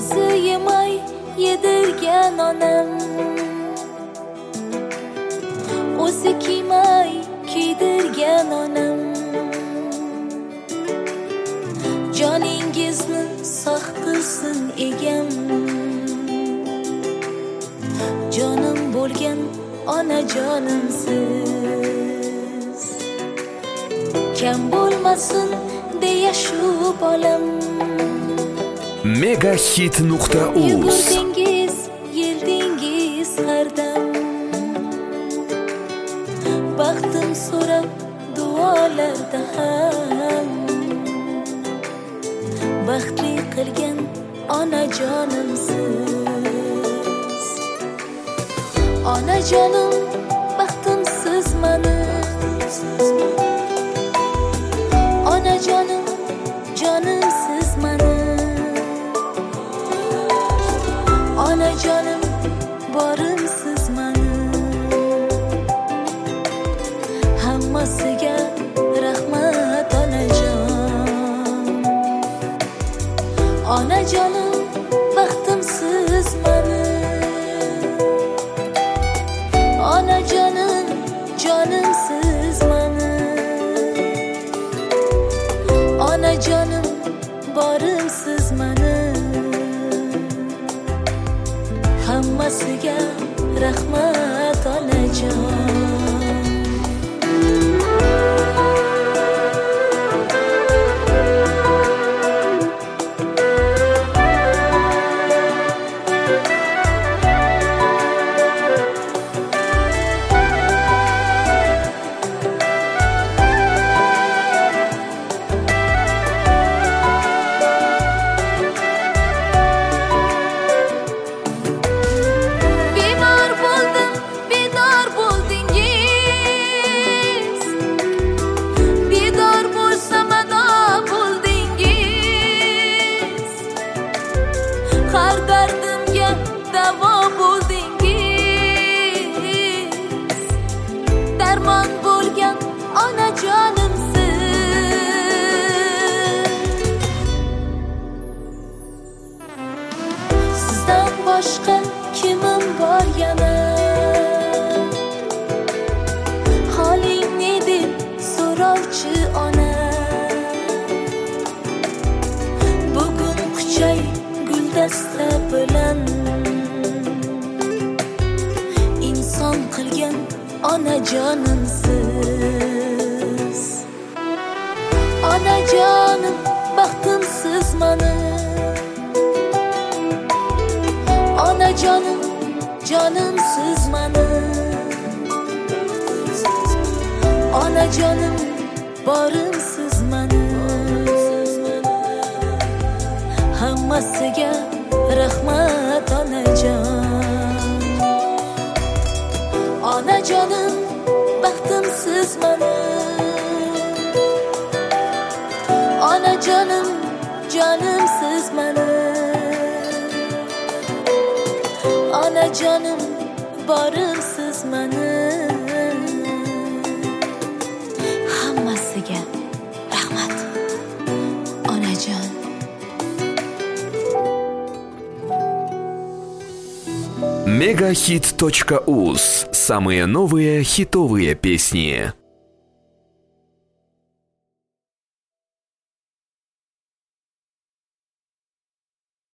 o'zi yemay yedirgan onam, o'zi kiymay kiydirgan onam, joningizni sog' qilsin egam, jonim bo'lgan onajonimsiz. Kam bo'lmasin deya shu bolam, megahit.uz. Yugurdingiz, yeldingiz har dam, baxtim so'rab duolarda ham, baxtli qilgan onajonimsiz. Onajonim, baxtimsiz mani, onajonim, jonimsiz mani, onajonim, borimsiz mani. Hammasiga rahmat onajon. Onajonim, baxtimsiz mani, onajonim, jonimsiz mani, onajonim, borimsiz mani. Hammasiga rahmat onajon. Har dardimga davo bo'ldingiz, darmon bo'lgan onajonimsiz. Sizdan boshqa kimim bor yana, holing ne deb so'rovchi ona. Bugun quchay guldasta bilan inson qilgan onajonimsiz. Onajonim, baxtimsiz mani, onajonim, jonimsiz mani, onajonim, borimsiz mani. Hammasiga rahmat onajon. Onajonim, baxtimsiz mani, onajonim, jonimsiz mani, onajonim, borimsiz mani. Hammasiga rahmat onajon. megahit.uz. Самые новые хитовые песни.